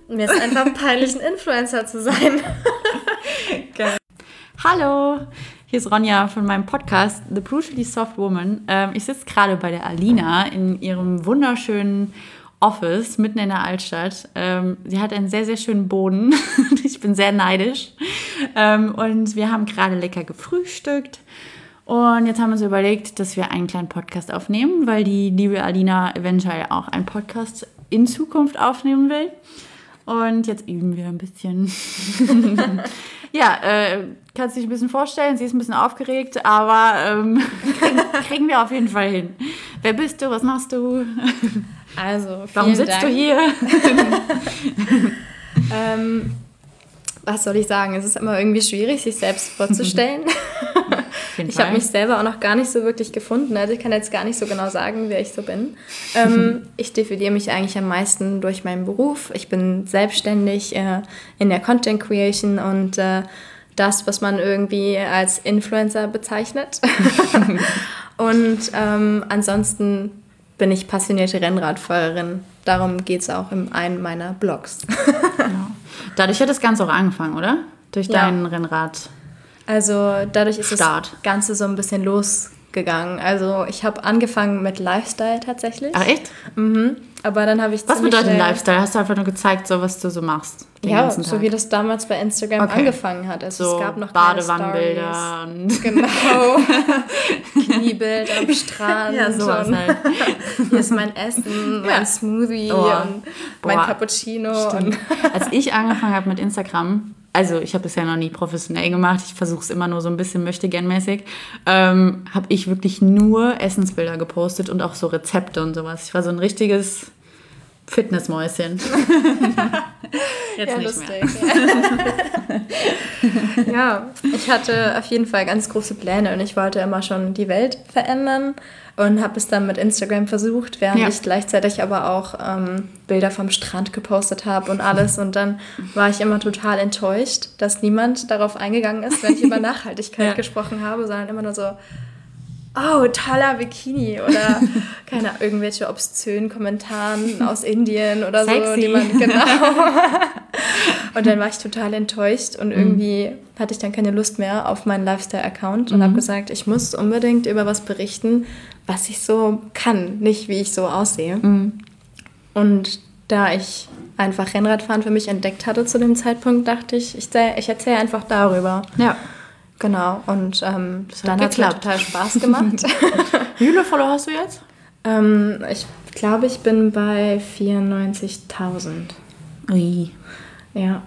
Mir ist einfach peinlich, ein Influencer zu sein. Geil. Hallo, hier ist Ronja von meinem Podcast The Brutally Soft Woman. Ich sitze gerade bei der Alina in ihrem wunderschönen Office mitten in der Altstadt. Sie hat einen sehr, sehr schönen Boden. Ich bin sehr neidisch. Und wir haben gerade lecker gefrühstückt. Und jetzt haben wir uns überlegt, dass wir einen kleinen Podcast aufnehmen, weil die liebe Alina eventuell auch einen Podcast in Zukunft aufnehmen will. Und jetzt üben wir ein bisschen. Ja, kannst du dich ein bisschen vorstellen? Sie ist ein bisschen aufgeregt, aber kriegen wir auf jeden Fall hin. Wer bist du? Was machst du? Also, warum sitzt Dank. du hier? Was soll ich sagen? Es ist immer irgendwie schwierig, sich selbst vorzustellen. Ich habe mich selber auch noch gar nicht so wirklich gefunden. Also ich kann jetzt gar nicht so genau sagen, wer ich so bin. Ich definiere mich eigentlich am meisten durch meinen Beruf. Ich bin selbstständig in der Content Creation und das, was man irgendwie als Influencer bezeichnet. Und ansonsten bin ich passionierte Rennradfahrerin. Darum geht es auch in einem meiner Blogs. Genau. Dadurch hat das Ganze auch angefangen, oder? Durch deinen Rennrad. Also dadurch ist das Ganze so ein bisschen losgegangen. Also ich habe angefangen mit Lifestyle tatsächlich. Ach echt? Mhm. Aber dann habe ich Was bedeutet Lifestyle? Hast du einfach nur gezeigt, so was du so machst? Ja, so wie das damals bei Instagram angefangen hat. Also so es gab noch Badewannenbilder. Genau. Kniebild am Strand. Ja, sowas halt. Hier ist mein Essen, mein Smoothie und mein Cappuccino. Und als ich angefangen habe mit Instagram, also ich habe das ja noch nie professionell gemacht, ich versuche es immer nur so ein bisschen möchtegern-mäßig, habe ich wirklich nur Essensbilder gepostet und auch so Rezepte und sowas. Ich war so ein richtiges Fitnessmäuschen. Jetzt nicht lustig. mehr. Ja, ich hatte auf jeden Fall ganz große Pläne und ich wollte immer schon die Welt verändern und habe es dann mit Instagram versucht, während ich gleichzeitig aber auch Bilder vom Strand gepostet habe und alles. Und dann war ich immer total enttäuscht, dass niemand darauf eingegangen ist, wenn ich über Nachhaltigkeit gesprochen habe, sondern immer nur so, oh, toller Bikini oder keine irgendwelche obszönen Kommentaren aus Indien oder Sexy. so. Genau. Und dann war ich total enttäuscht und irgendwie hatte ich dann keine Lust mehr auf meinen Lifestyle-Account und habe gesagt, ich muss unbedingt über was berichten, was ich so kann, nicht wie ich so aussehe. Und da ich einfach Rennradfahren für mich entdeckt hatte zu dem Zeitpunkt, dachte ich, ich erzähle einfach darüber. Ja. Genau, und dann hat es mir total Spaß gemacht. Wie viele Follower hast du jetzt? Ich glaube, ich bin bei 94.000. Ui. Ja,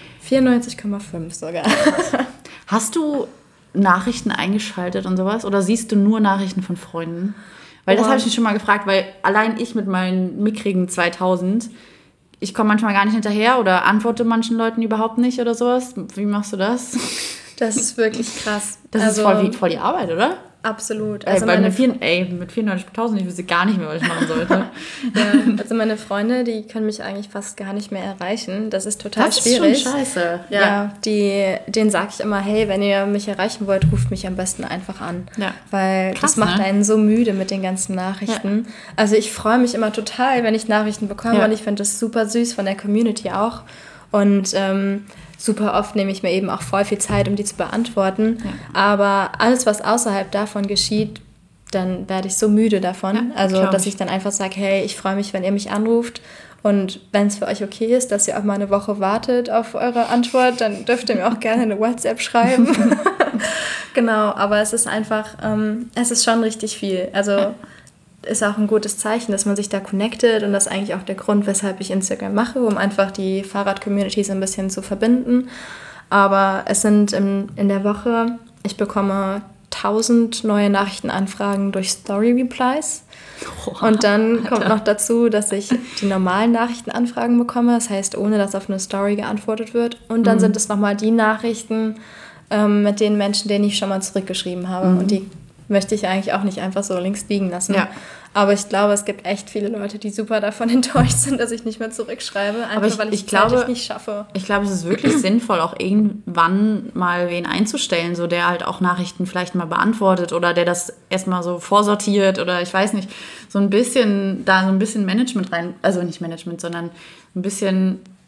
94,5 sogar. Hast du Nachrichten eingeschaltet und sowas? Oder siehst du nur Nachrichten von Freunden? Weil das habe ich mich schon mal gefragt, weil allein ich mit meinen mickrigen 2000, ich komme manchmal gar nicht hinterher oder antworte manchen Leuten überhaupt nicht oder sowas. Wie machst du das? Das ist wirklich krass. Das ist voll die Arbeit, oder? Absolut. Also mit 94.000, ich wüsste gar nicht mehr, was ich machen sollte. Ja, also meine Freunde, die können mich eigentlich fast gar nicht mehr erreichen. Das ist total schwierig. Das ist schon scheiße. Ja, denen sage ich immer, hey, wenn ihr mich erreichen wollt, ruft mich am besten einfach an. Ja. Weil krass, das macht einen so müde mit den ganzen Nachrichten. Ja. Also ich freue mich immer total, wenn ich Nachrichten bekomme und ich finde das super süß von der Community auch. Und super oft nehme ich mir eben auch voll viel Zeit, um die zu beantworten. Ja. Aber alles, was außerhalb davon geschieht, dann werde ich so müde davon. Dass ich dann einfach sage, hey, ich freue mich, wenn ihr mich anruft. Und wenn es für euch okay ist, dass ihr auch mal eine Woche wartet auf eure Antwort, dann dürft ihr mir auch gerne eine WhatsApp schreiben. Genau, aber es ist einfach, es ist schon richtig viel. Also ist auch ein gutes Zeichen, dass man sich da connectet und das ist eigentlich auch der Grund, weshalb ich Instagram mache, um einfach die Fahrrad-Communities ein bisschen zu verbinden. Aber es sind in der Woche, ich bekomme 1000 neue Nachrichtenanfragen durch Story-Replies. Und dann kommt noch dazu, dass ich die normalen Nachrichtenanfragen bekomme, das heißt, ohne dass auf eine Story geantwortet wird. Und dann sind es nochmal die Nachrichten mit den Menschen, denen ich schon mal zurückgeschrieben habe. Und die möchte ich eigentlich auch nicht einfach so links liegen lassen. Ja. Aber ich glaube, es gibt echt viele Leute, die super davon enttäuscht sind, dass ich nicht mehr zurückschreibe, einfach weil ich zeitlich nicht schaffe. Ich glaube, es ist wirklich sinnvoll, auch irgendwann mal wen einzustellen, so der halt auch Nachrichten vielleicht mal beantwortet oder der das erstmal so vorsortiert oder ich weiß nicht, so ein bisschen Management rein, also nicht Management, sondern ein bisschen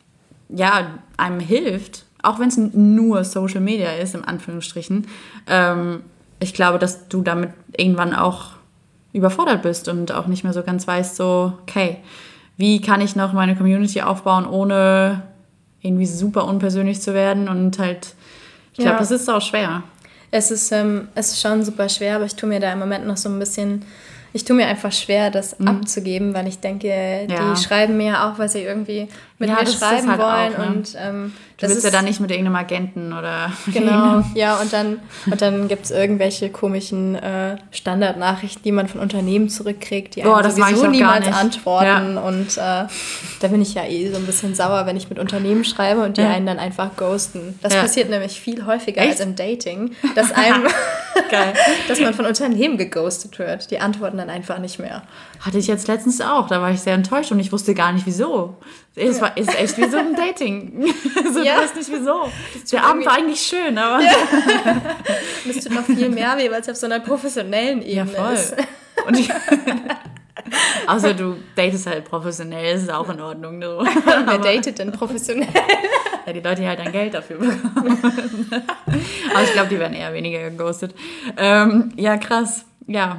einem hilft, auch wenn es nur Social Media ist, in Anführungsstrichen, ich glaube, dass du damit irgendwann auch überfordert bist und auch nicht mehr so ganz weißt, so, okay, wie kann ich noch meine Community aufbauen, ohne irgendwie super unpersönlich zu werden und halt, ich glaube, das ist auch schwer. Es ist schon super schwer, aber ich tue mir da im Moment noch so ein bisschen, ich tue mir einfach schwer, das abzugeben, weil ich denke, die schreiben mir ja auch, weil sie irgendwie mit mir schreiben halt wollen. Auch, ne? Und du willst ja dann nicht mit irgendeinem Agenten oder... Genau, ja, und dann gibt es irgendwelche komischen Standardnachrichten, die man von Unternehmen zurückkriegt, die einem sowieso niemals antworten. Ja. Und da bin ich ja so ein bisschen sauer, wenn ich mit Unternehmen schreibe und die einen dann einfach ghosten. Das passiert nämlich viel häufiger als im Dating, dass dass man von Unternehmen geghostet wird. Die antworten dann einfach nicht mehr. Hatte ich jetzt letztens auch, da war ich sehr enttäuscht und ich wusste gar nicht, wieso. Es ist echt wie so ein Dating. Also, du weißt nicht, wieso. Der Abend war eigentlich schön, aber... Ja. Das tut noch viel mehr weh, weil es auf so einer professionellen Ebene ist. Und also du datest halt professionell, das ist auch in Ordnung. So. Wer datet denn professionell? Ja, die Leute, die halt dann Geld dafür bekommen. Aber ich glaube, die werden eher weniger geghostet. Ja, krass. Ja.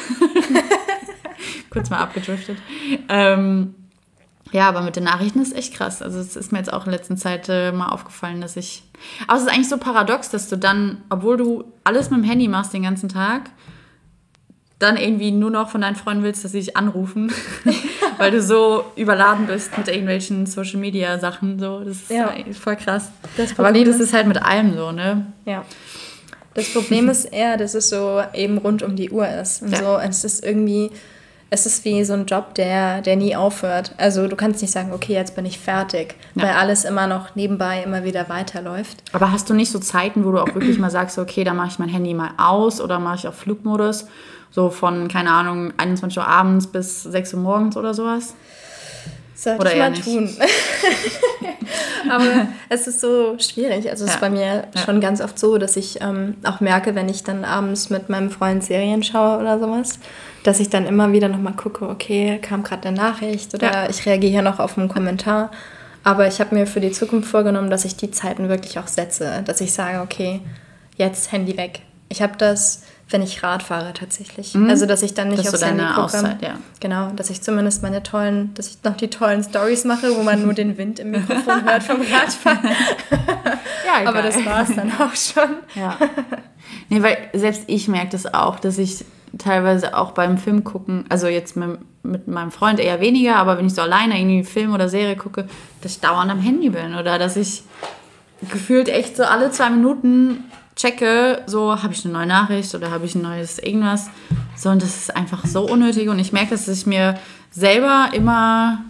Kurz mal abgedriftet. Ja, aber mit den Nachrichten ist echt krass. Also es ist mir jetzt auch in letzter Zeit mal aufgefallen, dass ich... Aber es ist eigentlich so paradox, dass du dann, obwohl du alles mit dem Handy machst den ganzen Tag, dann irgendwie nur noch von deinen Freunden willst, dass sie dich anrufen, weil du so überladen bist mit irgendwelchen Social-Media-Sachen. So. Das ist voll krass. Aber nee, das ist halt mit allem so, ne? Ja. Das Problem ist eher, dass es so eben rund um die Uhr ist. Und so, es ist wie so ein Job, der nie aufhört. Also du kannst nicht sagen, okay, jetzt bin ich fertig, weil alles immer noch nebenbei immer wieder weiterläuft. Aber hast du nicht so Zeiten, wo du auch wirklich mal sagst, okay, da mache ich mein Handy mal aus oder mache ich auf Flugmodus, so von, keine Ahnung, 21 Uhr abends bis 6 Uhr morgens oder sowas? Sollte ich mal tun. Aber es ist so schwierig. Also es ist bei mir schon ganz oft so, dass ich auch merke, wenn ich dann abends mit meinem Freund Serien schaue oder sowas, dass ich dann immer wieder nochmal gucke, okay, kam gerade eine Nachricht oder ich reagiere hier noch auf einen Kommentar. Aber ich habe mir für die Zukunft vorgenommen, dass ich die Zeiten wirklich auch setze. Dass ich sage, okay, jetzt Handy weg. Ich habe das, wenn ich Rad fahre tatsächlich. Also, dass ich dann nicht aufs Handy gucke. Auszeit, Genau, dass ich zumindest dass ich noch die tollen Storys mache, wo man nur den Wind im Mikrofon hört vom Radfahren. Ja, aber das war es dann auch schon. Ja. Nee, weil selbst ich merke das auch, dass ich teilweise auch beim Film gucken, also jetzt mit meinem Freund eher weniger, aber wenn ich so alleine irgendwie einen Film oder Serie gucke, dass ich dauernd am Handy bin oder dass ich gefühlt echt so alle 2 Minuten checke, so habe ich eine neue Nachricht oder habe ich ein neues irgendwas. So, und das ist einfach so unnötig und ich merke, dass ich mir selber immer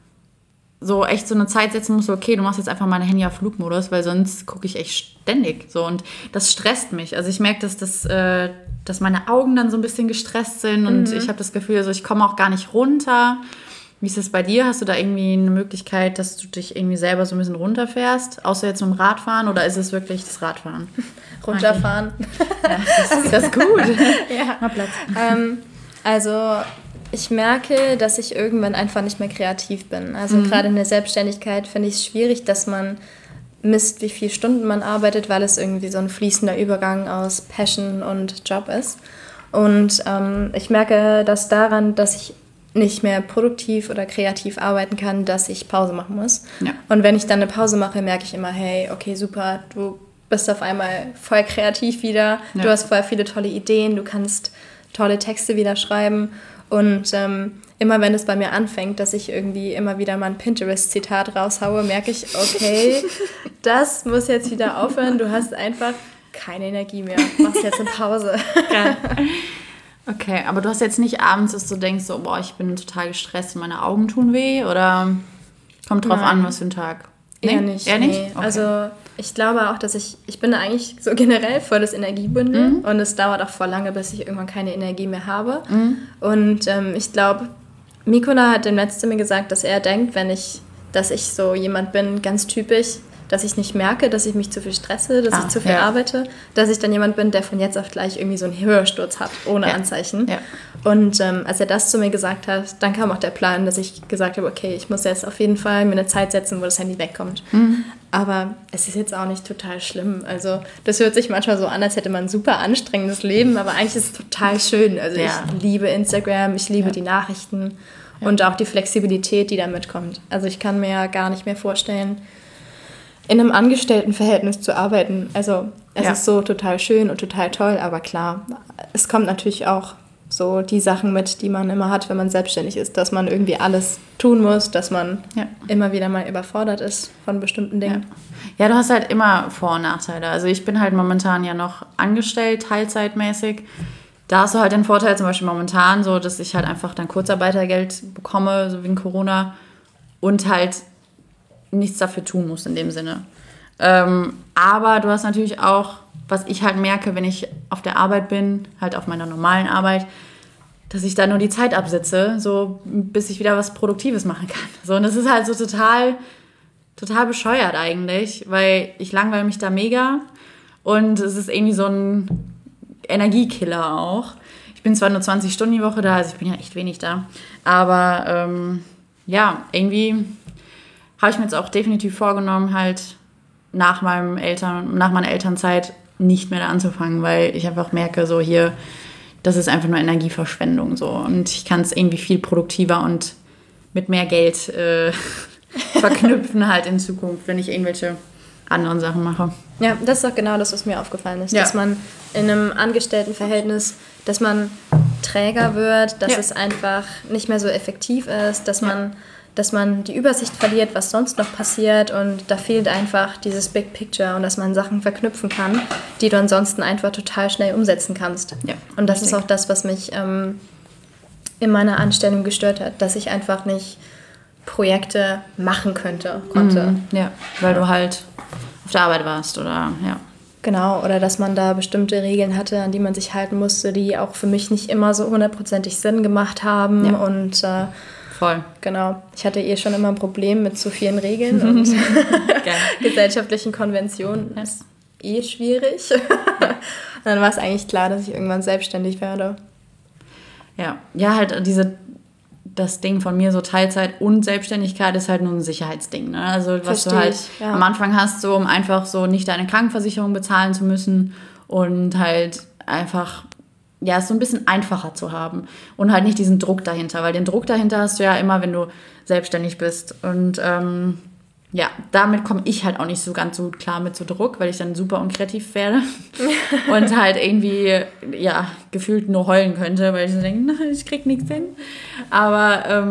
so echt so eine Zeit setzen muss, so, okay, du machst jetzt einfach mein Handy auf Flugmodus, weil sonst gucke ich echt ständig so und das stresst mich. Also ich merke, dass meine Augen dann so ein bisschen gestresst sind und ich habe das Gefühl, also ich komme auch gar nicht runter. Wie ist das bei dir? Hast du da irgendwie eine Möglichkeit, dass du dich irgendwie selber so ein bisschen runterfährst, außer jetzt mit dem Radfahren oder ist es wirklich das Radfahren? Runterfahren. Ja, das ist gut. Ja. Mal Platz. Also ich merke, dass ich irgendwann einfach nicht mehr kreativ bin. Also gerade in der Selbstständigkeit finde ich es schwierig, dass man misst, wie viele Stunden man arbeitet, weil es irgendwie so ein fließender Übergang aus Passion und Job ist. Und ich merke das daran, dass ich nicht mehr produktiv oder kreativ arbeiten kann, dass ich Pause machen muss. Ja. Und wenn ich dann eine Pause mache, merke ich immer, hey, okay, super, du bist auf einmal voll kreativ wieder, du hast voll viele tolle Ideen, du kannst tolle Texte wieder schreiben und immer wenn es bei mir anfängt, dass ich irgendwie immer wieder mal ein Pinterest-Zitat raushaue, merke ich, okay, das muss jetzt wieder aufhören, du hast einfach keine Energie mehr, machst jetzt eine Pause. Geil. Okay, aber du hast jetzt nicht abends, dass du denkst, so, boah, ich bin total gestresst und meine Augen tun weh oder kommt drauf an, was für ein Tag? Nee? Eher nicht. Eher nicht? Nee. Okay. Also ich glaube auch, dass ich bin eigentlich so generell voll das Energiebündel und es dauert auch voll lange, bis ich irgendwann keine Energie mehr habe. Und ich glaube, Mikula hat dem letzten mir gesagt, dass er denkt, dass ich so jemand bin, ganz typisch, dass ich nicht merke, dass ich mich zu viel stresse, dass ich zu viel arbeite, dass ich dann jemand bin, der von jetzt auf gleich irgendwie so einen Hörsturz hat, ohne Anzeichen. Ja. Und als er das zu mir gesagt hat, dann kam auch der Plan, dass ich gesagt habe, okay, ich muss jetzt auf jeden Fall mir eine Zeit setzen, wo das Handy wegkommt. Aber es ist jetzt auch nicht total schlimm. Also das hört sich manchmal so an, als hätte man ein super anstrengendes Leben, aber eigentlich ist es total schön. Also ich liebe Instagram, ich liebe die Nachrichten und auch die Flexibilität, die damit kommt. Also ich kann mir ja gar nicht mehr vorstellen, in einem Angestelltenverhältnis zu arbeiten. Also es ist so total schön und total toll, aber klar, es kommt natürlich auch so die Sachen mit, die man immer hat, wenn man selbstständig ist, dass man irgendwie alles tun muss, dass man immer wieder mal überfordert ist von bestimmten Dingen. Ja, du hast halt immer Vor- und Nachteile. Also ich bin halt momentan ja noch angestellt, teilzeitmäßig. Da hast du halt den Vorteil zum Beispiel momentan so, dass ich halt einfach dann Kurzarbeitergeld bekomme, so wegen Corona und halt nichts dafür tun muss in dem Sinne. Aber du hast natürlich auch, was ich halt merke, wenn ich auf der Arbeit bin, halt auf meiner normalen Arbeit, dass ich da nur die Zeit absitze, so bis ich wieder was Produktives machen kann. So, und das ist halt so total bescheuert eigentlich, weil ich langweile mich da mega und es ist irgendwie so ein Energiekiller auch. Ich bin zwar nur 20 Stunden die Woche da, also ich bin ja echt wenig da, aber irgendwie habe ich mir jetzt auch definitiv vorgenommen, halt nach meiner Elternzeit nicht mehr da anzufangen, weil ich einfach merke, so hier, das ist einfach nur Energieverschwendung so und ich kann es irgendwie viel produktiver und mit mehr Geld verknüpfen halt in Zukunft, wenn ich irgendwelche anderen Sachen mache. Ja, das ist doch genau das, was mir aufgefallen ist, dass man in einem Angestelltenverhältnis, dass man träger wird, dass es einfach nicht mehr so effektiv ist, dass man die Übersicht verliert, was sonst noch passiert und da fehlt einfach dieses Big Picture und dass man Sachen verknüpfen kann, die du ansonsten einfach total schnell umsetzen kannst. Ja, und das ist auch das, was mich in meiner Anstellung gestört hat, dass ich einfach nicht Projekte machen konnte. Ja, weil du halt auf der Arbeit warst oder Genau, oder dass man da bestimmte Regeln hatte, an die man sich halten musste, die auch für mich nicht immer so 100% Sinn gemacht haben und voll. Genau. Ich hatte schon immer ein Problem mit zu vielen Regeln und gesellschaftlichen Konventionen. Das ist schwierig. Und dann war es eigentlich klar, dass ich irgendwann selbstständig werde. Ja, halt das Ding von mir, so Teilzeit und Selbstständigkeit ist halt nur ein Sicherheitsding. Ne? Also was du halt am Anfang hast, so um einfach so nicht deine Krankenversicherung bezahlen zu müssen und halt einfach es so ein bisschen einfacher zu haben und halt nicht diesen Druck dahinter, weil den Druck dahinter hast du ja immer, wenn du selbstständig bist und damit komme ich halt auch nicht so ganz so klar mit so Druck, weil ich dann super unkreativ werde und halt irgendwie gefühlt nur heulen könnte, weil ich so denke, nein, ich krieg nichts hin, aber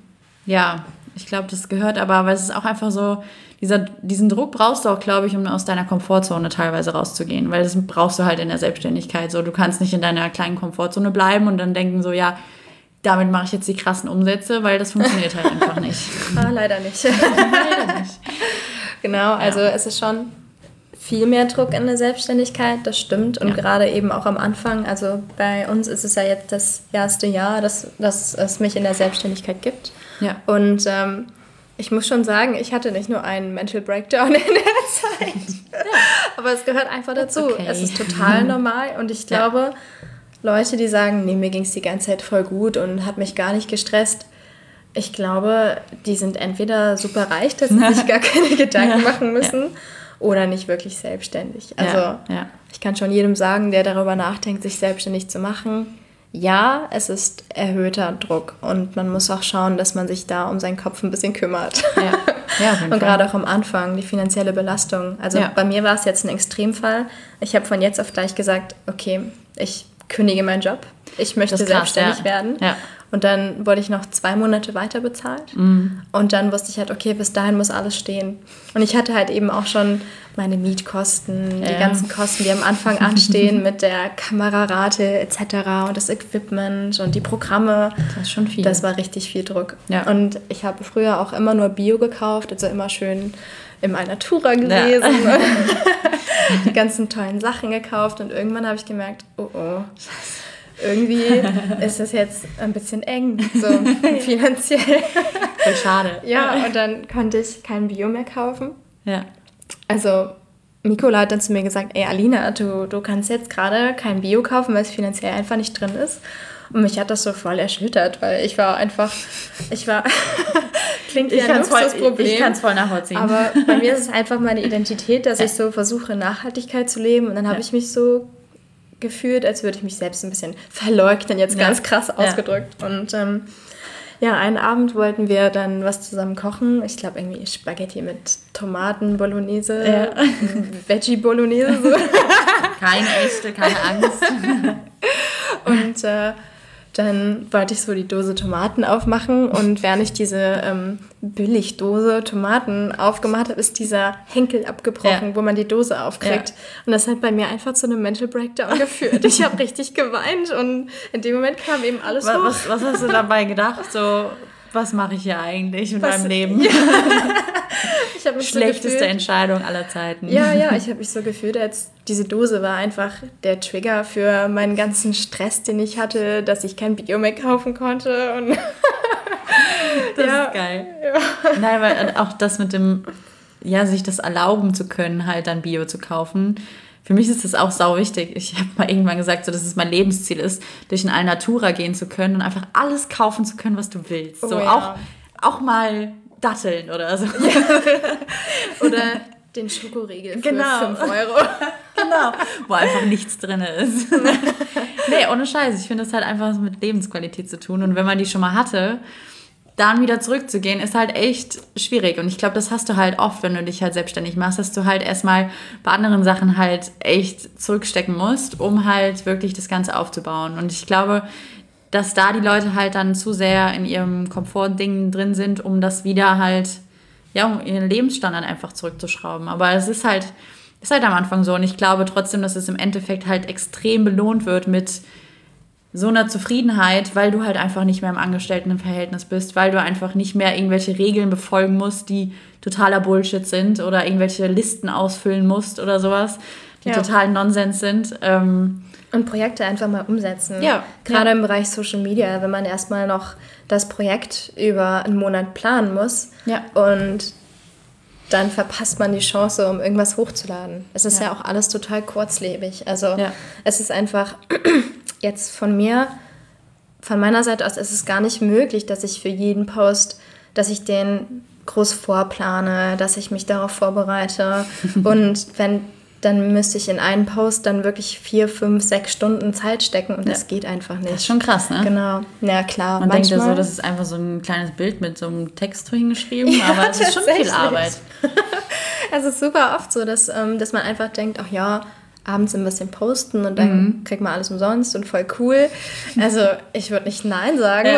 ich glaube, das gehört aber es ist auch einfach so, diesen Druck brauchst du auch, glaube ich, um aus deiner Komfortzone teilweise rauszugehen, weil das brauchst du halt in der Selbstständigkeit. So, du kannst nicht in deiner kleinen Komfortzone bleiben und dann denken so, damit mache ich jetzt die krassen Umsätze, weil das funktioniert halt einfach nicht. Leider nicht. Leider nicht. Genau, also es ist schon viel mehr Druck in der Selbstständigkeit, das stimmt. Und gerade eben auch am Anfang, also bei uns ist es ja jetzt das erste Jahr, dass es mich in der Selbstständigkeit gibt. Ja. Und ich muss schon sagen, ich hatte nicht nur einen Mental Breakdown in der Zeit, aber es gehört einfach dazu. Okay. Es ist total normal und ich glaube, Leute, die sagen, nee, mir ging es die ganze Zeit voll gut und hat mich gar nicht gestresst, ich glaube, die sind entweder super reich, dass sie sich gar keine Gedanken machen müssen oder nicht wirklich selbstständig. Also ich kann schon jedem sagen, der darüber nachdenkt, sich selbstständig zu machen, ja, es ist erhöhter Druck und man muss auch schauen, dass man sich da um seinen Kopf ein bisschen kümmert. Und gerade auch am Anfang, die finanzielle Belastung. Also bei mir war es jetzt ein Extremfall. Ich habe von jetzt auf gleich gesagt, okay, ich kündige meinen Job, ich möchte selbstständig werden. Ja. Und dann wurde ich noch 2 Monate weiter bezahlt. Mhm. Und dann wusste ich halt, okay, bis dahin muss alles stehen. Und ich hatte halt eben auch schon meine Mietkosten, die ganzen Kosten, die am Anfang anstehen mit der Kamerarate etc. und das Equipment und die Programme. Das ist schon viel. Das war richtig viel Druck. Ja. Und ich habe früher auch immer nur Bio gekauft, also immer schön im Alnatura gelesen, die ganzen tollen Sachen gekauft und irgendwann habe ich gemerkt, oh, irgendwie ist es jetzt ein bisschen eng, so finanziell. Voll schade. Ja, und dann konnte ich kein Bio mehr kaufen. Ja. also Mikola hat dann zu mir gesagt, ey Alina, du kannst jetzt gerade kein Bio kaufen, weil es finanziell einfach nicht drin ist. Und mich hat das so voll erschüttert, weil ich war klingt wie ein Luxusproblem. Ich kann es voll nachvollziehen. Aber bei mir ist es einfach meine Identität, dass ich so versuche, Nachhaltigkeit zu leben. Und dann habe ich mich so gefühlt, als würde ich mich selbst ein bisschen verleugnen, jetzt ganz krass ausgedrückt. Und einen Abend wollten wir dann was zusammen kochen. Ich glaube irgendwie Spaghetti mit Tomaten, Bolognese, Veggie Bolognese. So. Keine echte, keine Angst. Und dann wollte ich so die Dose Tomaten aufmachen und während ich diese Billigdose Tomaten aufgemacht habe, ist dieser Henkel abgebrochen, wo man die Dose aufkriegt. Ja. Und das hat bei mir einfach zu einem Mental Breakdown geführt. Ich habe richtig geweint und in dem Moment kam eben alles hoch. Was hast du dabei gedacht? So, was mache ich hier eigentlich in meinem Leben? Ja. Ich habe mich schlechteste Entscheidung aller Zeiten. Ja, ich habe mich so gefühlt, als diese Dose war einfach der Trigger für meinen ganzen Stress, den ich hatte, dass ich kein Bio mehr kaufen konnte. Und das ist geil. Ja. Nein, weil auch das mit dem, sich das erlauben zu können, halt dann Bio zu kaufen. Für mich ist das auch sau wichtig. Ich habe mal irgendwann gesagt, so, dass es mein Lebensziel ist, durch ein Alnatura gehen zu können und einfach alles kaufen zu können, was du willst. So auch mal Datteln oder so. Ja. Oder den Schokoriegel für 5 Euro. Genau, wo einfach nichts drin ist. Nee, ohne Scheiß. Ich finde, das hat einfach was mit Lebensqualität zu tun. Und wenn man die schon mal hatte, dann wieder zurückzugehen, ist halt echt schwierig. Und ich glaube, das hast du halt oft, wenn du dich halt selbstständig machst, dass du halt erstmal bei anderen Sachen halt echt zurückstecken musst, um halt wirklich das Ganze aufzubauen. Und ich glaube, dass da die Leute halt dann zu sehr in ihrem Komfortding drin sind, um das wieder halt, um ihren Lebensstandard einfach zurückzuschrauben. Aber es ist halt am Anfang so. Und ich glaube trotzdem, dass es im Endeffekt halt extrem belohnt wird mit so einer Zufriedenheit, weil du halt einfach nicht mehr im Angestelltenverhältnis bist, weil du einfach nicht mehr irgendwelche Regeln befolgen musst, die totaler Bullshit sind oder irgendwelche Listen ausfüllen musst oder sowas, die total Nonsens sind. Und Projekte einfach mal umsetzen. Ja. Gerade im Bereich Social Media, wenn man erstmal noch das Projekt über einen Monat planen muss und dann verpasst man die Chance, um irgendwas hochzuladen. Es ist ja auch alles total kurzlebig. Also es ist einfach jetzt von meiner Seite aus, ist es gar nicht möglich, dass ich für jeden Post, dass ich den groß vorplane, dass ich mich darauf vorbereite. Und dann müsste ich in einen Post dann wirklich 4, 5, 6 Stunden Zeit stecken und das geht einfach nicht. Das ist schon krass, ne? Genau, ja klar. Man denkt ja so, das ist einfach so ein kleines Bild mit so einem Text hingeschrieben, aber es ist schon viel Arbeit. Es ist super oft so, dass man einfach denkt, ach ja, abends ein bisschen posten und dann kriegt man alles umsonst und voll cool. Also ich würde nicht Nein sagen,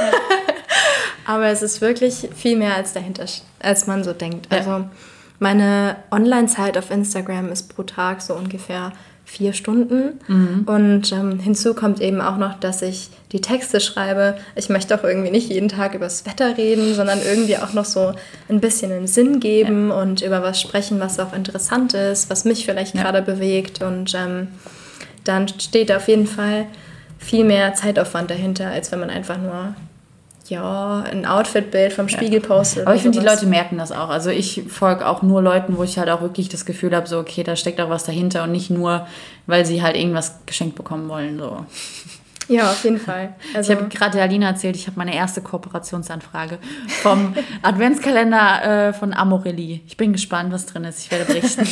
aber es ist wirklich viel mehr als man so denkt. Also meine Online-Zeit auf Instagram ist pro Tag so ungefähr 4 Stunden. Und hinzu kommt eben auch noch, dass ich die Texte schreibe. Ich möchte auch irgendwie nicht jeden Tag über das Wetter reden, sondern irgendwie auch noch so ein bisschen einen Sinn geben und über was sprechen, was auch interessant ist, was mich vielleicht gerade bewegt. Und dann steht auf jeden Fall viel mehr Zeitaufwand dahinter, als wenn man einfach nur ein Outfit-Bild vom Spiegel postet. Aber ich finde, die Leute merken das auch. Also ich folge auch nur Leuten, wo ich halt auch wirklich das Gefühl habe, so okay, da steckt auch was dahinter und nicht nur, weil sie halt irgendwas geschenkt bekommen wollen. So. Ja, auf jeden Fall. Also, ich habe gerade der Alina erzählt, ich habe meine erste Kooperationsanfrage vom Adventskalender von Amorelli. Ich bin gespannt, was drin ist. Ich werde berichten.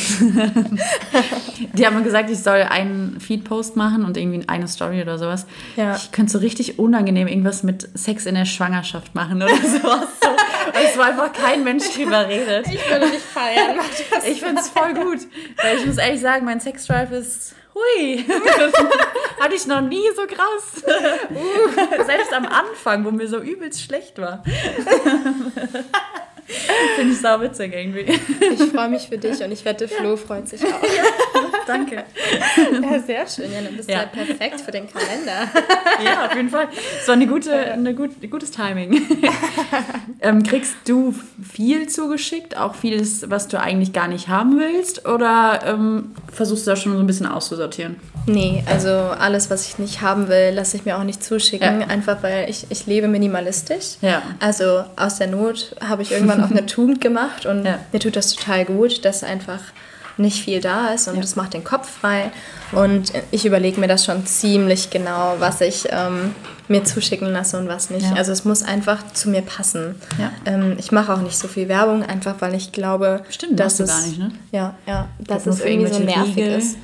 Die haben mir gesagt, ich soll einen Feed-Post machen und irgendwie eine Story oder sowas. Ja. Ich könnte so richtig unangenehm irgendwas mit Sex in der Schwangerschaft machen oder sowas. Es war einfach kein Mensch drüber redet. Ich würde dich feiern. Ich finde es voll gut. Weil ich muss ehrlich sagen, mein Sexdrive ist... Hui, hatte ich noch nie so krass. Selbst am Anfang, wo mir so übelst schlecht war. Finde ich sau witzig irgendwie. Ich freue mich für dich und ich wette, Flo freut sich auch. Ja, danke. Ja, sehr schön. Ja, dann bist du ja perfekt für den Kalender. Ja, auf jeden Fall. Es war gutes Timing. Kriegst du viel zugeschickt? Auch vieles, was du eigentlich gar nicht haben willst? Oder versuchst du da schon so ein bisschen auszusortieren? Nee, also alles, was ich nicht haben will, lasse ich mir auch nicht zuschicken. Ja. Einfach, weil ich lebe minimalistisch. Ja. Also aus der Not habe ich irgendwann auch eine Tugend gemacht und mir tut das total gut, dass einfach nicht viel da ist und das macht den Kopf frei. Und ich überlege mir das schon ziemlich genau, was ich mir zuschicken lasse und was nicht. Ja. Also es muss einfach zu mir passen. Ja. Ich mache auch nicht so viel Werbung, einfach weil ich glaube, dass es gar nicht, ne? Dass es irgendwie so nervig ist.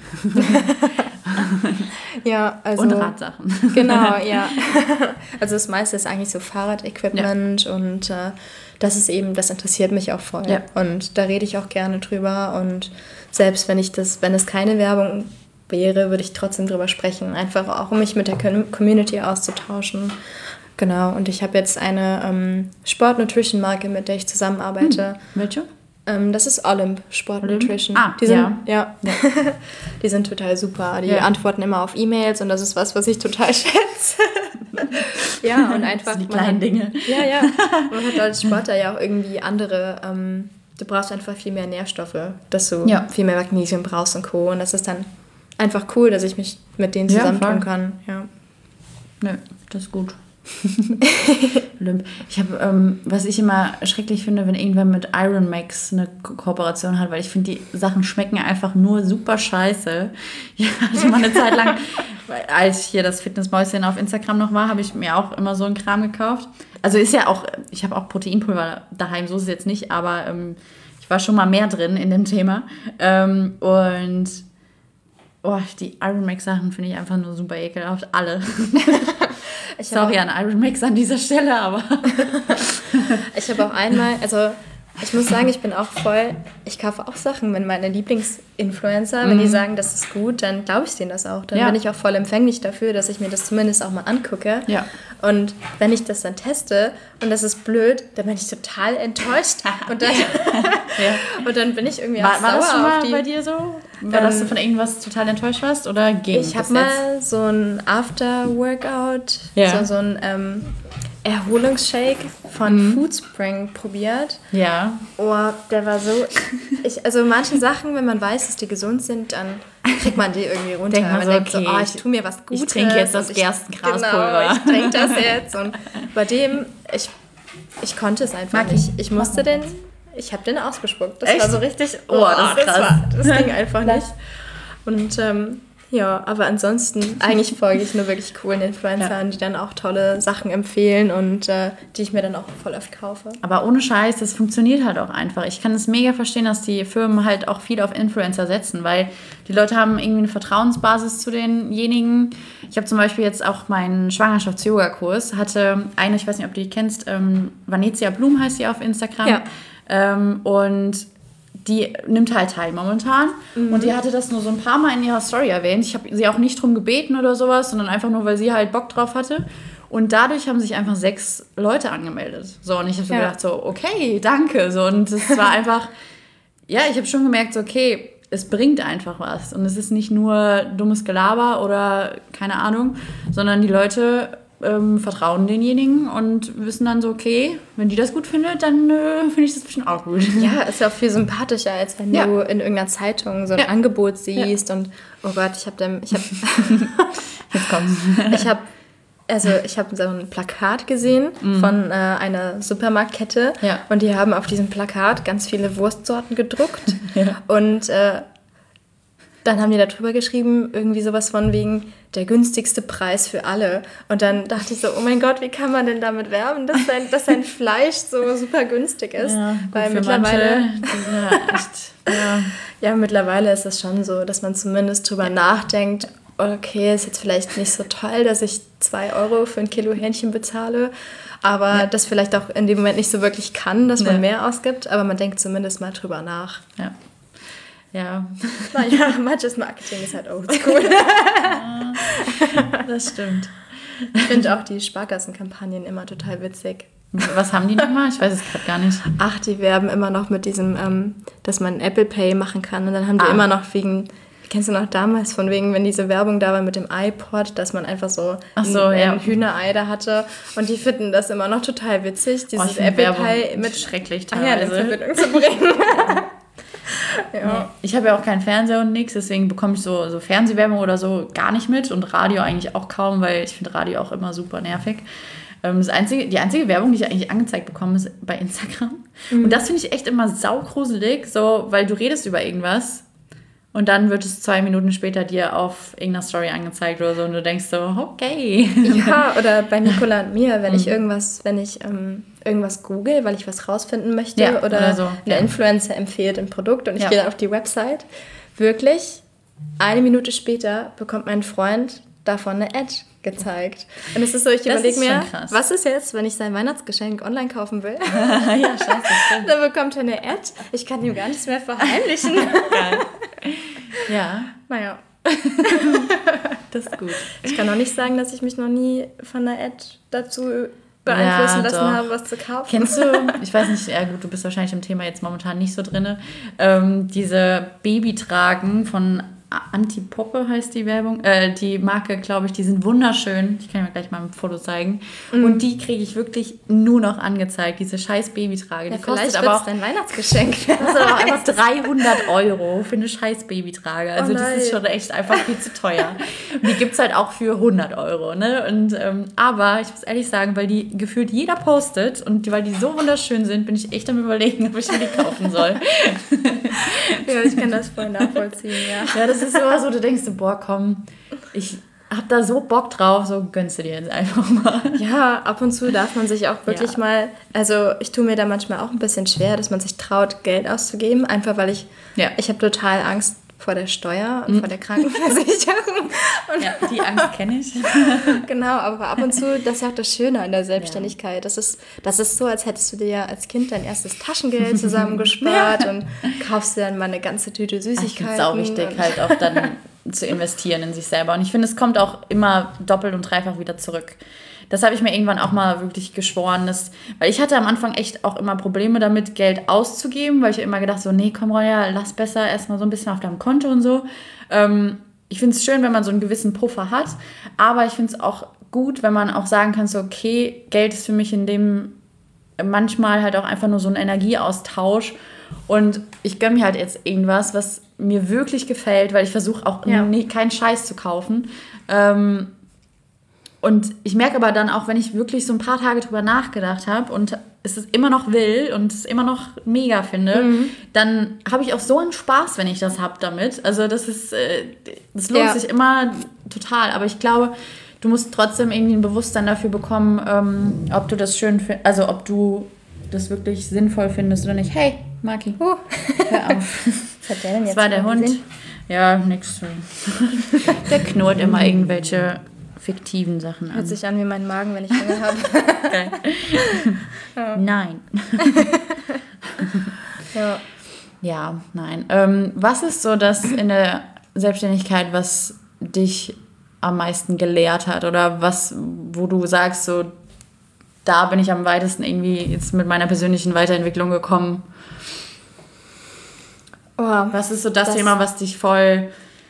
Ja, also, und Radsachen. Genau, ja. Also das meiste ist eigentlich so Fahrradequipment und das ist eben, das interessiert mich auch voll. Ja. Und da rede ich auch gerne drüber und selbst wenn es keine Werbung wäre, würde ich trotzdem drüber sprechen, einfach auch um mich mit der Community auszutauschen. Genau, und ich habe jetzt eine Sport-Nutrition-Marke, mit der ich zusammenarbeite. Welche? Das ist Olymp Sport Nutrition. Die sind, die sind total super. Die antworten immer auf E-Mails und das ist was ich total schätze. Ja, und einfach die kleinen Dinge. Ja. Man hat als Sportler ja auch irgendwie andere, du brauchst einfach viel mehr Nährstoffe, dass du viel mehr Magnesium brauchst und Co. Und das ist dann einfach cool, dass ich mich mit denen zusammentun kann. Ja. Nö, das ist gut. Ich habe, was ich immer schrecklich finde, wenn irgendwer mit Iron Max eine Kooperation hat, weil ich finde, die Sachen schmecken einfach nur super scheiße. Ja, also mal eine Zeit lang, als ich hier das Fitnessmäuschen auf Instagram noch war, habe ich mir auch immer so einen Kram gekauft. Also ist ja auch, ich habe auch Proteinpulver daheim, so ist es jetzt nicht, aber ich war schon mal mehr drin in dem Thema. Und die Iron Max Sachen finde ich einfach nur super ekelhaft, alle. Sorry an Iron Max an dieser Stelle, aber... Ich habe auch einmal, also ich muss sagen, ich kaufe auch Sachen, wenn meine Lieblingsinfluencer, wenn die sagen, das ist gut, dann glaube ich denen das auch. Dann bin ich auch voll empfänglich dafür, dass ich mir das zumindest auch mal angucke. Ja. Und wenn ich das dann teste und das ist blöd, dann bin ich total enttäuscht. Und dann, und dann bin ich irgendwie auch sauer. War das schon mal bei dir so? Dass du von irgendwas total enttäuscht warst? Oder ging ich habe mal so ein After-Workout, so ein Erholungsshake von Foodspring probiert. Ja. Oh, der war so... also manche Sachen, wenn man weiß, dass die gesund sind, dann kriegt man die irgendwie runter. Man denkt so, ich tue mir was Gutes. Ich trinke jetzt das Gerstengraspulver. Genau, ich trinke das jetzt. Und bei dem, ich konnte es einfach nicht. Ich musste ich habe den ausgespuckt. Das war so richtig... das ist krass. Das ging einfach nicht. Und... aber ansonsten, eigentlich folge ich nur wirklich coolen Influencern, die dann auch tolle Sachen empfehlen und die ich mir dann auch voll oft kaufe. Aber ohne Scheiß, das funktioniert halt auch einfach. Ich kann es mega verstehen, dass die Firmen halt auch viel auf Influencer setzen, weil die Leute haben irgendwie eine Vertrauensbasis zu denjenigen. Ich habe zum Beispiel jetzt auch meinen Schwangerschafts-Yoga-Kurs, hatte eine, ich weiß nicht, ob du die kennst, Vanezia Blum heißt sie auf Instagram. Ja. Und die nimmt halt teil momentan. Und die hatte das nur so ein paar Mal in ihrer Story erwähnt. Ich habe sie auch nicht drum gebeten oder sowas, sondern einfach nur, weil sie halt Bock drauf hatte. Und dadurch haben sich einfach 6 Leute angemeldet. So, und ich habe so gedacht, so, okay, danke. So, und es war einfach, ich habe schon gemerkt, so, okay, es bringt einfach was. Und es ist nicht nur dummes Gelaber oder keine Ahnung, sondern die Leute vertrauen denjenigen und wissen dann so, okay, wenn die das gut findet, dann finde ich das bestimmt auch gut. Ja, ist ja auch viel sympathischer, als wenn du in irgendeiner Zeitung so ein Angebot siehst und oh Gott, jetzt kommt's. Ich habe so ein Plakat gesehen von einer Supermarktkette und die haben auf diesem Plakat ganz viele Wurstsorten gedruckt und dann haben die da drüber geschrieben, irgendwie sowas von wegen der günstigste Preis für alle. Und dann dachte ich so, oh mein Gott, wie kann man denn damit werben, dass sein Fleisch so super günstig ist? Ja, weil mittlerweile... mittlerweile ist es schon so, dass man zumindest drüber nachdenkt, okay, ist jetzt vielleicht nicht so toll, dass ich 2 € für ein Kilo Hähnchen bezahle, aber das vielleicht auch in dem Moment nicht so wirklich kann, dass man mehr ausgibt, aber man denkt zumindest mal drüber nach. Ja. Naja, manches Marketing ist halt oldschool. Das stimmt. Ich finde auch die Sparkassenkampagnen immer total witzig. Was haben die nochmal? Ich weiß es gerade gar nicht. Ach, die werben immer noch mit diesem, dass man Apple Pay machen kann. Und dann haben die immer noch kennst du noch damals von wegen, wenn diese Werbung da war mit dem iPod, dass man einfach so ein Hühnerei da hatte. Und die finden das immer noch total witzig, dieses Apple Pay mit schrecklich teilweise in Verbindung zu bringen. Ja. Nee. Ich habe ja auch keinen Fernseher und nichts, deswegen bekomme ich so Fernsehwerbung oder so gar nicht mit und Radio eigentlich auch kaum, weil ich finde Radio auch immer super nervig. Die einzige Werbung, die ich eigentlich angezeigt bekomme, ist bei Instagram. Und das finde ich echt immer saugruselig, so, weil du redest über irgendwas und dann wird es 2 Minuten später dir auf irgendeiner Story angezeigt oder so und du denkst so, okay. Ja, oder bei Nicola und mir, wenn ich irgendwas google, weil ich was rausfinden möchte oder so. Eine Influencer empfiehlt ein Produkt und ich gehe dann auf die Website, wirklich 1 Minute später bekommt mein Freund davon eine Ad gezeigt. Und es ist so, ich überlege mir, was ist jetzt, wenn ich sein Weihnachtsgeschenk online kaufen will? Ja, scheiße. Dann bekommt er eine Ad. Ich kann ihm gar nichts mehr verheimlichen. Geil. Ja. Naja. Das ist gut. Ich kann auch nicht sagen, dass ich mich noch nie von einer Ad dazu beeinflussen lassen habe, was zu kaufen. Kennst du, ich weiß nicht, ja gut, du bist wahrscheinlich im Thema jetzt momentan nicht so drin, diese Babytragen von Antipoppe heißt die Werbung, die Marke, glaube ich, die sind wunderschön. Ich kann dir gleich mal ein Foto zeigen. Und die kriege ich wirklich nur noch angezeigt, diese scheiß Babytrage. Die kostet aber auch dein Weihnachtsgeschenk. Das kostet aber auch einfach 300 € für eine scheiß Babytrage. Also das ist schon echt einfach viel zu teuer. Und die gibt es halt auch für 100 €. Ne? Und, aber ich muss ehrlich sagen, weil die gefühlt jeder postet und weil die so wunderschön sind, bin ich echt am Überlegen, ob ich mir die kaufen soll. Ja, ich kann das voll nachvollziehen, ja. Ja, das ist sowas, wo du denkst, boah, komm, ich hab da so Bock drauf, so gönnst du dir jetzt einfach mal. Ja, ab und zu darf man sich auch wirklich mal, also ich tue mir da manchmal auch ein bisschen schwer, dass man sich traut, Geld auszugeben, einfach weil ich habe total Angst vor der Steuer und vor der Krankenversicherung. Und die Angst kenne ich. Genau, aber ab und zu, das ist ja auch das Schöne an der Selbstständigkeit. Das ist so, als hättest du dir ja als Kind dein erstes Taschengeld zusammengespart und kaufst dir dann mal eine ganze Tüte Süßigkeiten. Ich finde es auch wichtig, halt auch dann zu investieren in sich selber. Und ich finde, es kommt auch immer doppelt und dreifach wieder zurück. Das habe ich mir irgendwann auch mal wirklich geschworen, weil ich hatte am Anfang echt auch immer Probleme damit, Geld auszugeben, weil ich immer gedacht so, nee, komm Ronja, lass besser erstmal so ein bisschen auf deinem Konto und so. Ich finde es schön, wenn man so einen gewissen Puffer hat, aber ich finde es auch gut, wenn man auch sagen kann, so, okay, Geld ist für mich in dem manchmal halt auch einfach nur so ein Energieaustausch und ich gönne mir halt jetzt irgendwas, was mir wirklich gefällt, weil ich versuche auch keinen Scheiß zu kaufen. Und ich merke aber dann auch, wenn ich wirklich so ein paar Tage drüber nachgedacht habe und es immer noch will und es immer noch mega finde, dann habe ich auch so einen Spaß, wenn ich das habe damit. Also das lohnt sich immer total. Aber ich glaube, du musst trotzdem irgendwie ein Bewusstsein dafür bekommen, ob du das schön findest, also ob du das wirklich sinnvoll findest oder nicht. Hey, Maki, hör auf. Was hat der denn jetzt? Das war der Hund. Ja, nix. Der knurrt immer irgendwelche fiktiven Sachen an. Hört sich an wie mein Magen, wenn ich Hunger habe. Geil. Ja. Nein. Ja, nein. Was ist so das in der Selbstständigkeit, was dich am meisten gelehrt hat? Oder was, wo du sagst, so, da bin ich am weitesten irgendwie jetzt mit meiner persönlichen Weiterentwicklung gekommen? Was ist so das Thema, was dich voll,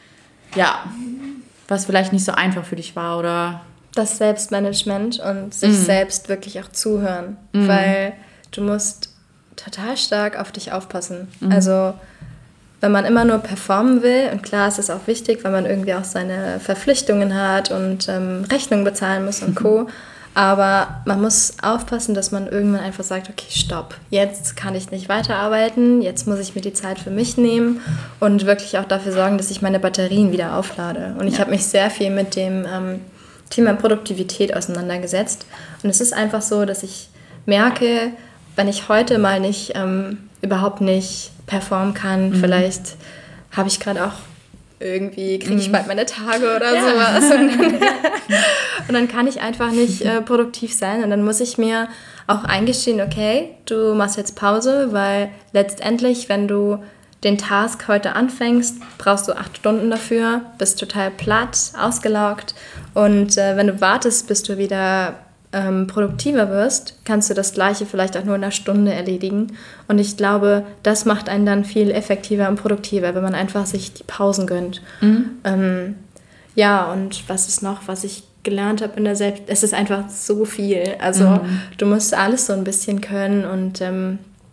was vielleicht nicht so einfach für dich war, oder? Das Selbstmanagement und sich selbst wirklich auch zuhören, weil du musst total stark auf dich aufpassen. Also wenn man immer nur performen will, und klar, es ist auch wichtig, weil man irgendwie auch seine Verpflichtungen hat und Rechnungen bezahlen muss und Co., aber man muss aufpassen, dass man irgendwann einfach sagt, okay, stopp, jetzt kann ich nicht weiterarbeiten, jetzt muss ich mir die Zeit für mich nehmen und wirklich auch dafür sorgen, dass ich meine Batterien wieder auflade. Und ich habe mich sehr viel mit dem Thema Produktivität auseinandergesetzt. Und es ist einfach so, dass ich merke, wenn ich heute mal überhaupt nicht performen kann, vielleicht habe ich gerade auch irgendwie, kriege ich bald meine Tage oder sowas. Und dann kann ich einfach nicht produktiv sein. Und dann muss ich mir auch eingestehen, okay, du machst jetzt Pause, weil letztendlich, wenn du den Task heute anfängst, brauchst du 8 Stunden dafür, bist total platt, ausgelaugt. Und wenn du wartest, bis du wieder produktiver wirst, kannst du das Gleiche vielleicht auch nur in einer Stunde erledigen. Und ich glaube, das macht einen dann viel effektiver und produktiver, wenn man einfach sich die Pausen gönnt. Und was ist noch, was ich gelernt habe in der es ist einfach so viel. Also du musst alles so ein bisschen können und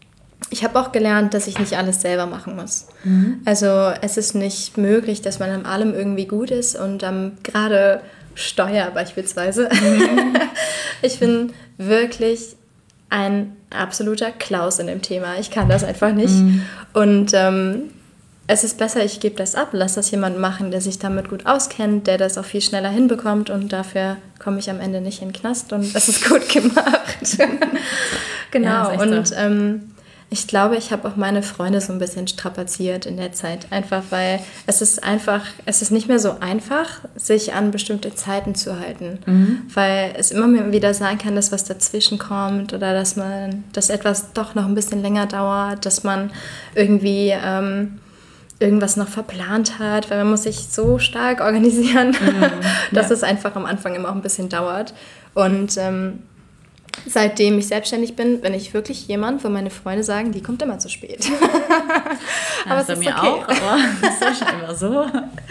ich habe auch gelernt, dass ich nicht alles selber machen muss. Also es ist nicht möglich, dass man an allem irgendwie gut ist und gerade Steuer beispielsweise. Ich bin wirklich ein absoluter Klaus in dem Thema. Ich kann das einfach nicht. Und es ist besser, ich gebe das ab, lass das jemand machen, der sich damit gut auskennt, der das auch viel schneller hinbekommt und dafür komme ich am Ende nicht in den Knast und das ist gut gemacht. Genau. Ja, und so. Ich glaube, ich habe auch meine Freunde so ein bisschen strapaziert in der Zeit, einfach weil es ist nicht mehr so einfach, sich an bestimmte Zeiten zu halten, weil es immer wieder sein kann, dass was dazwischen kommt oder dass etwas doch noch ein bisschen länger dauert, dass man irgendwie irgendwas noch verplant hat, weil man muss sich so stark organisieren, dass es einfach am Anfang immer auch ein bisschen dauert. Und seitdem ich selbstständig bin ich wirklich jemand, wo meine Freunde sagen, die kommt immer zu spät. Aber das ist bei mir okay. Auch, aber das ist ja schon immer so.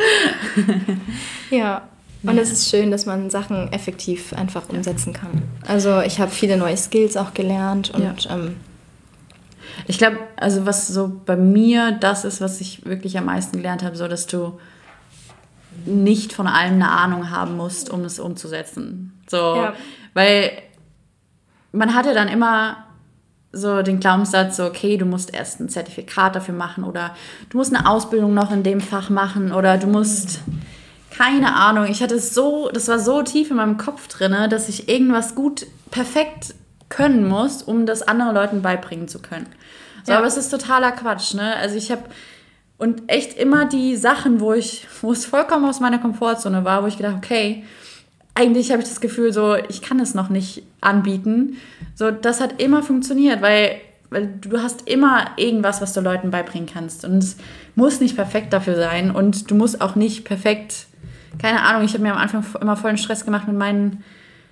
Ja, und es ist schön, dass man Sachen effektiv einfach umsetzen kann. Also ich habe viele neue Skills auch gelernt und ich glaube, also was so bei mir das ist, was ich wirklich am meisten gelernt habe, so dass du nicht von allem eine Ahnung haben musst, um es umzusetzen. So, weil man hatte dann immer so den Glaubenssatz, so, okay, du musst erst ein Zertifikat dafür machen oder du musst eine Ausbildung noch in dem Fach machen oder du musst, keine Ahnung, das war so tief in meinem Kopf drin, dass ich irgendwas perfekt können muss, um das anderen Leuten beibringen zu können. So, aber es ist totaler Quatsch, ne? Also ich habe und echt immer die Sachen, wo es vollkommen aus meiner Komfortzone war, wo ich gedacht, okay, eigentlich habe ich das Gefühl, so, ich kann es noch nicht anbieten. So, das hat immer funktioniert, weil du hast immer irgendwas, was du Leuten beibringen kannst. Und es muss nicht perfekt dafür sein. Und du musst auch nicht perfekt, keine Ahnung, ich habe mir am Anfang immer vollen Stress gemacht mit meinen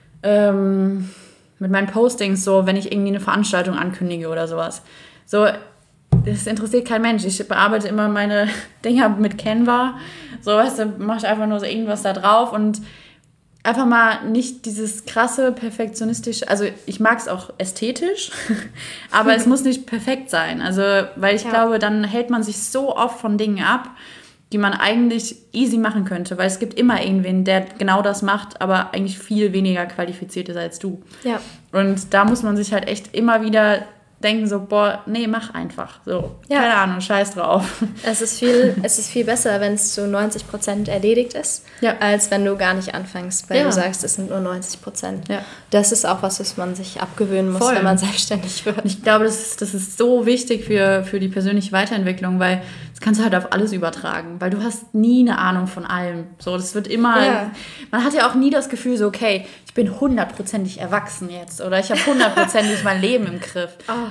Postings, so, wenn ich irgendwie eine Veranstaltung ankündige oder sowas. So, das interessiert kein Mensch. Ich bearbeite immer meine Dinger mit Canva. So, weißt du, mache ich einfach nur so irgendwas da drauf und einfach mal nicht dieses krasse, perfektionistische, also ich mag es auch ästhetisch, aber es muss nicht perfekt sein. Also, weil ich glaube, dann hält man sich so oft von Dingen ab, die man eigentlich easy machen könnte, weil es gibt immer irgendwen, der genau das macht, aber eigentlich viel weniger qualifiziert ist als du. Ja. Und da muss man sich halt echt immer wieder denken so, boah, nee, mach einfach. So, keine Ahnung, scheiß drauf. Es ist viel besser, wenn es zu 90% erledigt ist, als wenn du gar nicht anfängst, weil du sagst, es sind nur 90%. Ja. Das ist auch was man sich abgewöhnen muss, wenn man selbstständig wird. Ich glaube, das ist so wichtig für die persönliche Weiterentwicklung, weil das kannst du halt auf alles übertragen, weil du hast nie eine Ahnung von allem. So, das wird immer, man hat ja auch nie das Gefühl so, okay, ich bin 100%ig erwachsen jetzt oder ich habe 100%ig mein Leben im Griff. Oh,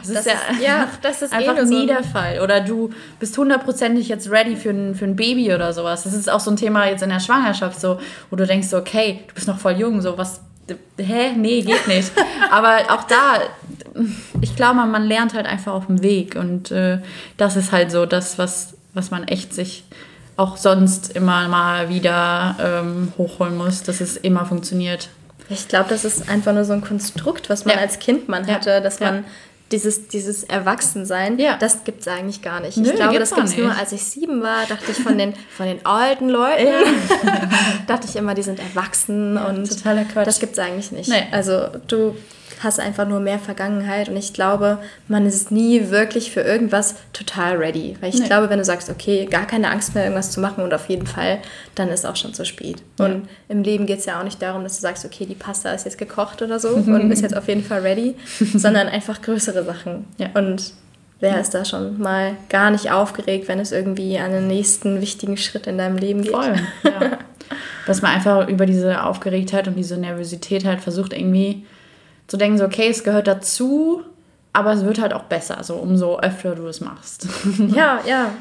das ist einfach nie der Fall. Oder du bist 100%ig jetzt ready für ein Baby oder sowas. Das ist auch so ein Thema jetzt in der Schwangerschaft, so, wo du denkst so, okay, du bist noch voll jung, so was, nee, geht nicht. Aber auch da, ich glaube, man lernt halt einfach auf dem Weg und das ist halt so das, was man echt sich auch sonst immer mal wieder hochholen muss, dass es immer funktioniert. Ich glaube, das ist einfach nur so ein Konstrukt, was man als Kind hatte, dass man dieses Erwachsensein, das gibt es eigentlich gar nicht. Ich glaube, das gibt es nur, als ich 7 war, dachte ich von den alten Leuten, dachte ich immer, die sind erwachsen und totaler Quatsch. Das gibt es eigentlich nicht. Nee. Also du hast einfach nur mehr Vergangenheit und ich glaube, man ist nie wirklich für irgendwas total ready. Weil ich glaube, wenn du sagst, okay, gar keine Angst mehr, irgendwas zu machen und auf jeden Fall, dann ist auch schon zu spät. Ja. Und im Leben geht es ja auch nicht darum, dass du sagst, okay, die Pasta ist jetzt gekocht oder so und ist jetzt auf jeden Fall ready, sondern einfach größere Sachen. Ja. Und wer ist da schon mal gar nicht aufgeregt, wenn es irgendwie an den nächsten wichtigen Schritt in deinem Leben geht? Voll, ja. Dass man einfach über diese Aufgeregtheit und diese Nervosität halt versucht irgendwie zu denken, so, okay, es gehört dazu, aber es wird halt auch besser, so umso öfter du es machst. Ja.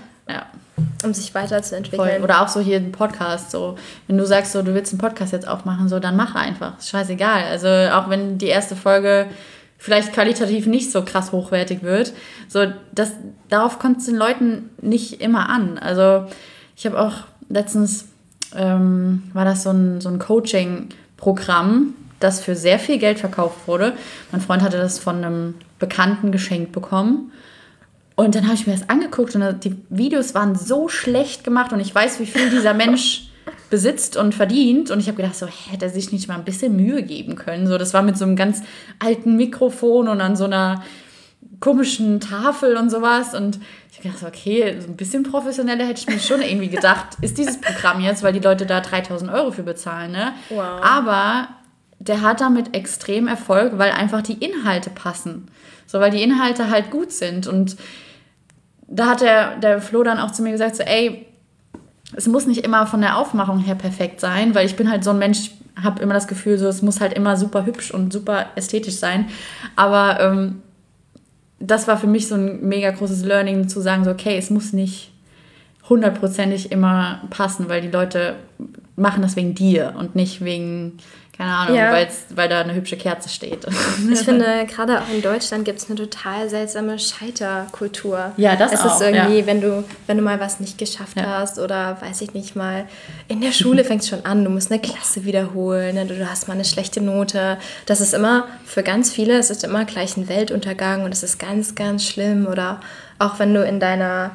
Um sich weiterzuentwickeln. Voll. Oder auch so hier ein Podcast, so, wenn du sagst, so, du willst einen Podcast jetzt aufmachen, so, dann mach einfach, ist scheißegal. Also auch wenn die erste Folge vielleicht qualitativ nicht so krass hochwertig wird, so, darauf kommt es den Leuten nicht immer an. Also ich habe auch letztens, war das so ein Coaching-Programm, das für sehr viel Geld verkauft wurde. Mein Freund hatte das von einem Bekannten geschenkt bekommen. Und dann habe ich mir das angeguckt und die Videos waren so schlecht gemacht und ich weiß, wie viel dieser Mensch besitzt und verdient. Und ich habe gedacht, so hätte er sich nicht mal ein bisschen Mühe geben können. So, das war mit so einem ganz alten Mikrofon und an so einer komischen Tafel und sowas. Und ich habe gedacht, okay, so ein bisschen professioneller hätte ich mir schon irgendwie gedacht, ist dieses Programm jetzt, weil die Leute da 3.000 € für bezahlen. Ne? Wow. Aber der hat damit extrem Erfolg, weil einfach die Inhalte passen. So, weil die Inhalte halt gut sind. Und da hat der Flo dann auch zu mir gesagt, so, ey, es muss nicht immer von der Aufmachung her perfekt sein, weil ich bin halt so ein Mensch, habe immer das Gefühl, so, es muss halt immer super hübsch und super ästhetisch sein. Aber das war für mich so ein mega großes Learning, zu sagen, so, okay, es muss nicht 100%ig immer passen, weil die Leute machen das wegen dir und nicht wegen, keine Ahnung, weil da eine hübsche Kerze steht. Ich finde, gerade auch in Deutschland gibt es eine total seltsame Scheiterkultur. Ja, das auch. Es ist irgendwie, wenn du mal was nicht geschafft hast oder, weiß ich nicht, mal in der Schule fängst schon an, du musst eine Klasse wiederholen, ne, du hast mal eine schlechte Note. Das ist immer, für ganz viele, es ist immer gleich ein Weltuntergang und es ist ganz, ganz schlimm. Oder auch wenn du in deiner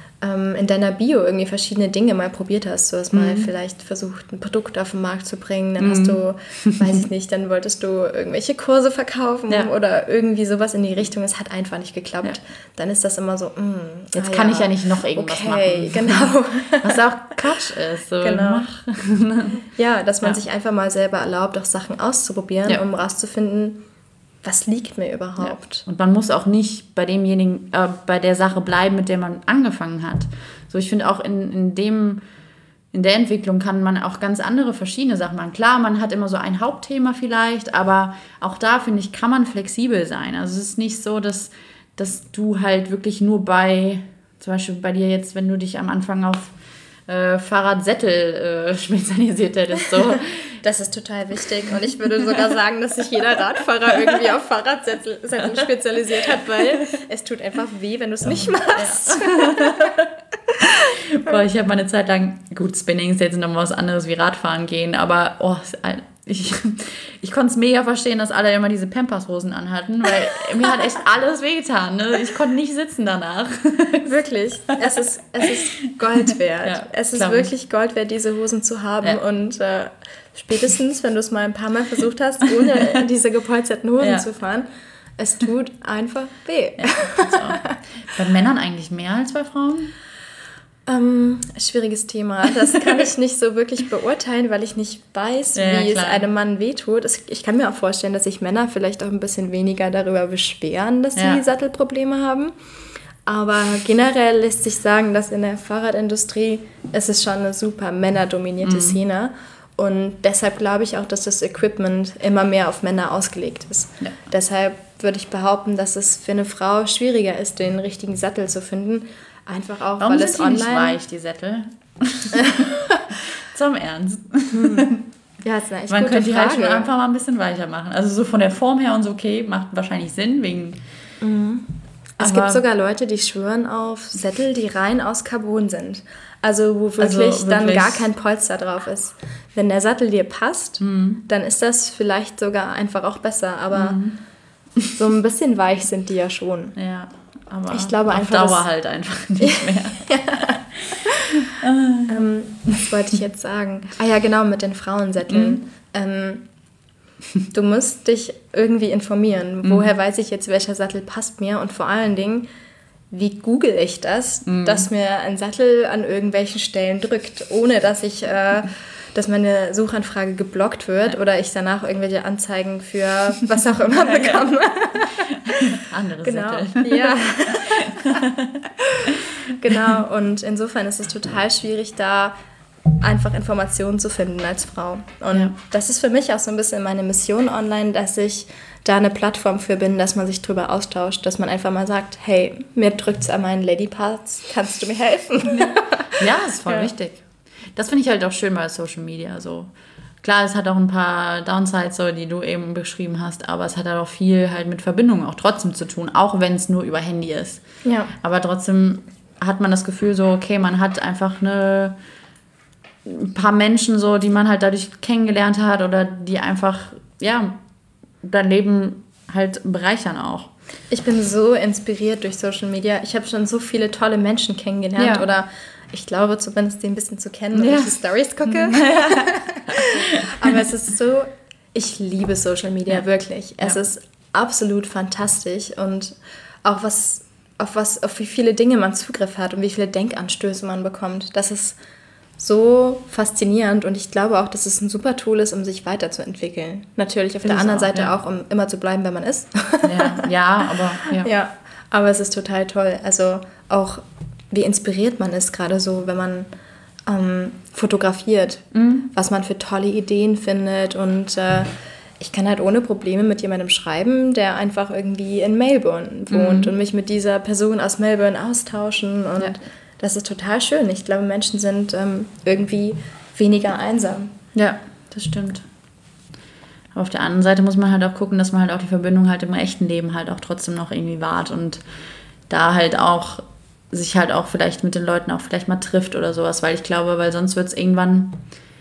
Bio irgendwie verschiedene Dinge mal probiert hast. Du hast mal vielleicht versucht, ein Produkt auf den Markt zu bringen, dann hast du, weiß ich nicht, dann wolltest du irgendwelche Kurse verkaufen oder irgendwie sowas in die Richtung. Es hat einfach nicht geklappt. Ja. Dann ist das immer so, jetzt kann ich ja nicht noch irgendwas machen. Genau. Was auch Quatsch ist. So. Genau. Ja, dass man sich einfach mal selber erlaubt, auch Sachen auszuprobieren, um rauszufinden, was liegt mir überhaupt? Ja. Und man muss auch nicht bei demjenigen, bei der Sache bleiben, mit der man angefangen hat. So, ich finde auch in der Entwicklung kann man auch ganz andere, verschiedene Sachen machen. Klar, man hat immer so ein Hauptthema vielleicht, aber auch da, finde ich, kann man flexibel sein. Also es ist nicht so, dass du halt wirklich nur zum Beispiel bei dir jetzt, wenn du dich am Anfang auf Fahrradsättel spezialisiert hättest. So. Das ist total wichtig und ich würde sogar sagen, dass sich jeder Radfahrer irgendwie auf Fahrradsättel spezialisiert hat, weil es tut einfach weh, wenn du es nicht machst. Ja. Boah, ich habe mal eine Zeit lang, gut, Spinning ist jetzt nochmal was anderes wie Radfahren gehen, aber ich konnte es mega verstehen, dass alle immer diese Pampers-Hosen anhatten, weil mir hat echt alles wehgetan. Ne? Ich konnte nicht sitzen danach. Wirklich, es ist Gold wert. Ja, es ist wirklich Gold wert, diese Hosen zu haben und spätestens, wenn du es mal ein paar Mal versucht hast, ohne diese gepolsterten Hosen zu fahren, es tut einfach weh. Ja, bei Männern eigentlich mehr als bei Frauen? Schwieriges Thema. Das kann ich nicht so wirklich beurteilen, weil ich nicht weiß, wie es einem Mann wehtut. Ich kann mir auch vorstellen, dass sich Männer vielleicht auch ein bisschen weniger darüber beschweren, dass sie Sattelprobleme haben. Aber generell lässt sich sagen, dass in der Fahrradindustrie es ist schon eine super männerdominierte Szene. Und deshalb glaube ich auch, dass das Equipment immer mehr auf Männer ausgelegt ist. Ja. Deshalb würde ich behaupten, dass es für eine Frau schwieriger ist, den richtigen Sattel zu finden. Einfach auch, warum weil es online... Warum sind die nicht weich, die Sättel? Zum Ernst. Ja, das ist eine echt Man gute könnte die Frage. halt schon einfach mal ein bisschen weicher machen. Also so von der Form her und so, okay, macht wahrscheinlich Sinn, wegen... Es gibt sogar Leute, die schwören auf Sättel, die rein aus Carbon sind. Also wo wirklich dann gar kein Polster drauf ist. Wenn der Sattel dir passt, dann ist das vielleicht sogar einfach auch besser. Aber so ein bisschen weich sind die ja schon. Ja, aber ich glaube auf einfach, Dauer halt einfach nicht mehr. Was wollte ich jetzt sagen? Ah ja, genau, mit den Frauensätteln. Du musst dich irgendwie informieren. Woher weiß ich jetzt, welcher Sattel passt mir? Und vor allen Dingen, wie google ich das, dass mir ein Sattel an irgendwelchen Stellen drückt, ohne dass dass meine Suchanfrage geblockt wird oder ich danach irgendwelche Anzeigen für was auch immer bekomme. Andere Sättel. Ja. Genau, und insofern ist es total schwierig, da einfach Informationen zu finden als Frau. Und das ist für mich auch so ein bisschen meine Mission online, dass ich da eine Plattform für bin, dass man sich drüber austauscht, dass man einfach mal sagt, hey, mir drückt's an meinen Ladyparts, kannst du mir helfen? Ja, das ist voll wichtig. Das finde ich halt auch schön bei Social Media. So. Klar, es hat auch ein paar Downsides, so, die du eben beschrieben hast, aber es hat halt auch viel halt mit Verbindungen auch trotzdem zu tun, auch wenn es nur über Handy ist. Ja. Aber trotzdem hat man das Gefühl so, okay, man hat einfach ein paar Menschen so, die man halt dadurch kennengelernt hat oder die einfach, dein Leben halt bereichern auch. Ich bin so inspiriert durch Social Media. Ich habe schon so viele tolle Menschen kennengelernt oder ich glaube zumindest, die ein bisschen zu kennen, wenn ich die Stories gucke. Aber es ist so, ich liebe Social Media, wirklich. Es ist absolut fantastisch und auch auf wie viele Dinge man Zugriff hat und wie viele Denkanstöße man bekommt. Das ist so faszinierend und ich glaube auch, dass es ein super Tool ist, um sich weiterzuentwickeln. Natürlich auf der anderen Seite auch, um immer zu bleiben, wer man ist. Aber es ist total toll. Also auch, wie inspiriert man ist, gerade so, wenn man fotografiert, was man für tolle Ideen findet und ich kann halt ohne Probleme mit jemandem schreiben, der einfach irgendwie in Melbourne wohnt und mich mit dieser Person aus Melbourne austauschen und das ist total schön. Ich glaube, Menschen sind irgendwie weniger einsam. Ja, das stimmt. Aber auf der anderen Seite muss man halt auch gucken, dass man halt auch die Verbindung halt im echten Leben halt auch trotzdem noch irgendwie wahrt und da halt auch sich halt auch vielleicht mit den Leuten auch vielleicht mal trifft oder sowas, weil ich glaube, weil sonst wird es irgendwann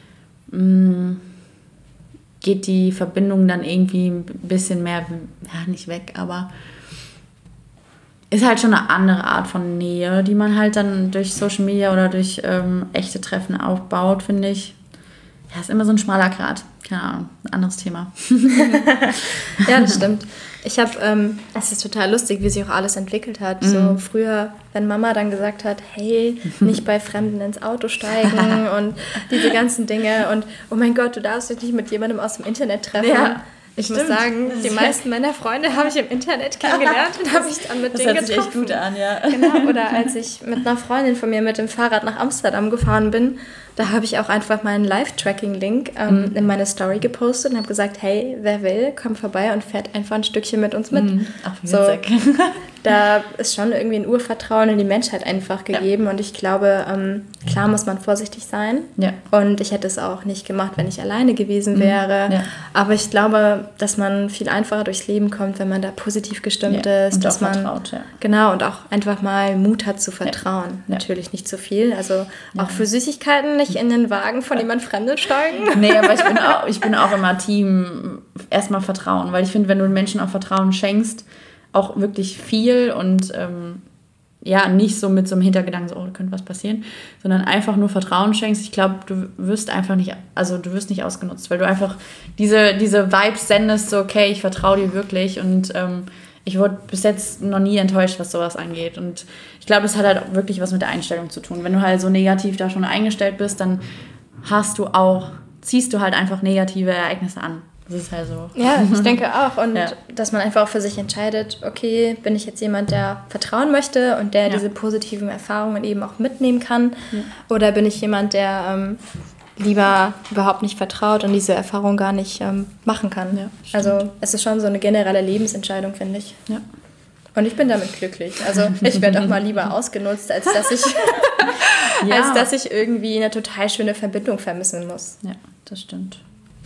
geht die Verbindung dann irgendwie ein bisschen mehr, nicht weg, aber ist halt schon eine andere Art von Nähe, die man halt dann durch Social Media oder durch echte Treffen aufbaut, finde ich. Ja, ist immer so ein schmaler Grat. Keine Ahnung, ein anderes Thema. Ja, das stimmt. Ich habe, es ist total lustig, wie sich auch alles entwickelt hat. So früher, wenn Mama dann gesagt hat, hey, nicht bei Fremden ins Auto steigen und diese ganzen Dinge und oh mein Gott, du darfst dich nicht mit jemandem aus dem Internet treffen. Ja. Ich muss sagen, die meisten meiner Freunde habe ich im Internet kennengelernt und habe ich dann mit denen getroffen. Das hört sich echt gut an, ja. Genau, oder als ich mit einer Freundin von mir mit dem Fahrrad nach Amsterdam gefahren bin, da habe ich auch einfach meinen Live-Tracking-Link in meine Story gepostet und habe gesagt, hey, wer will, komm vorbei und fährt einfach ein Stückchen mit uns mit. Ach, wie witzig. So, da ist schon irgendwie ein Urvertrauen in die Menschheit einfach gegeben und ich glaube, klar muss man vorsichtig sein und ich hätte es auch nicht gemacht, wenn ich alleine gewesen wäre, aber ich glaube, dass man viel einfacher durchs Leben kommt, wenn man da positiv gestimmt ist, und dass man vertraut, genau und auch einfach mal Mut hat zu vertrauen. Natürlich nicht zu viel, also auch für Süßigkeiten nicht in den Wagen von jemand Fremden steigen. Nee, aber ich bin auch immer Team erstmal Vertrauen, weil ich finde, wenn du den Menschen auch Vertrauen schenkst, auch wirklich viel und nicht so mit so einem Hintergedanken, so, oh, da könnte was passieren, sondern einfach nur Vertrauen schenkst. Ich glaube, du wirst nicht ausgenutzt, weil du einfach diese Vibes sendest, so, okay, ich vertraue dir wirklich und ich wurde bis jetzt noch nie enttäuscht, was sowas angeht und ich glaube, es hat halt auch wirklich was mit der Einstellung zu tun. Wenn du halt so negativ da schon eingestellt bist, dann ziehst du halt einfach negative Ereignisse an. Das ist halt so. Ja, ich denke auch. Und dass man einfach auch für sich entscheidet, okay, bin ich jetzt jemand, der vertrauen möchte und der diese positiven Erfahrungen eben auch mitnehmen kann? Ja. Oder bin ich jemand, der lieber überhaupt nicht vertraut und diese Erfahrung gar nicht machen kann? Ja, also es ist schon so eine generelle Lebensentscheidung, finde ich. Ja. Und ich bin damit glücklich. Also ich werde auch mal lieber ausgenutzt, als dass ich irgendwie eine total schöne Verbindung vermissen muss. Ja, das stimmt.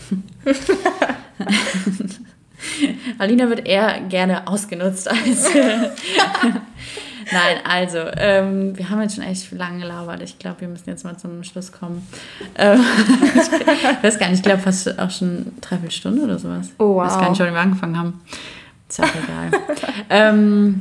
Alina wird eher gerne ausgenutzt als... Nein, also, wir haben jetzt schon echt lange gelabert. Ich glaube, wir müssen jetzt mal zum Schluss kommen. Ich weiß gar nicht, ich glaube fast auch schon 3/4 Stunde oder sowas. Oh, wow. Ich weiß gar nicht, wann wir angefangen haben. Ist ja egal.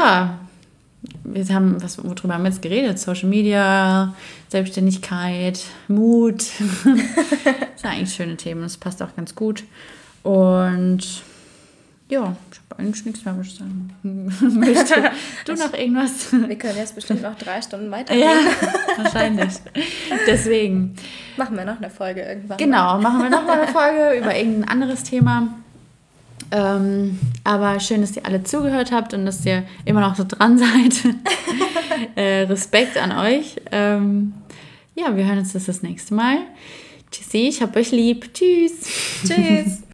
Worüber haben wir jetzt geredet? Social Media, Selbstständigkeit, Mut. Das sind eigentlich schöne Themen, das passt auch ganz gut. Und ja, ich habe eigentlich nichts mehr, was ich sagen möchte. Du noch irgendwas? Wir können jetzt bestimmt noch 3 Stunden weitergehen. Ja, wahrscheinlich. Deswegen. Machen wir noch eine Folge irgendwann. Genau, machen wir noch mal eine Folge über irgendein anderes Thema. Aber schön, dass ihr alle zugehört habt und dass ihr immer noch so dran seid. Respekt an euch. Wir hören uns das nächste Mal. Tschüssi, ich hab euch lieb. Tschüss. Tschüss.